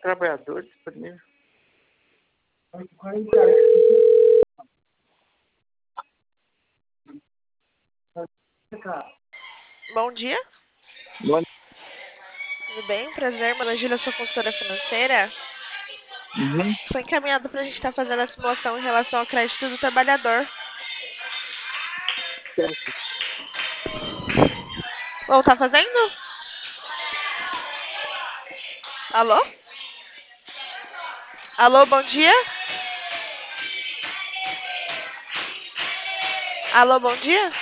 trabalhador disponível. Bom dia. Bom. Tudo bem? Prazer, Managila, sua consultora financeira. Uhum. Foi encaminhado para a gente estar fazendo a simulação em relação ao crédito do trabalhador. Certo. Bom, tá fazendo? Alô? Alô, bom dia? Alô, bom dia?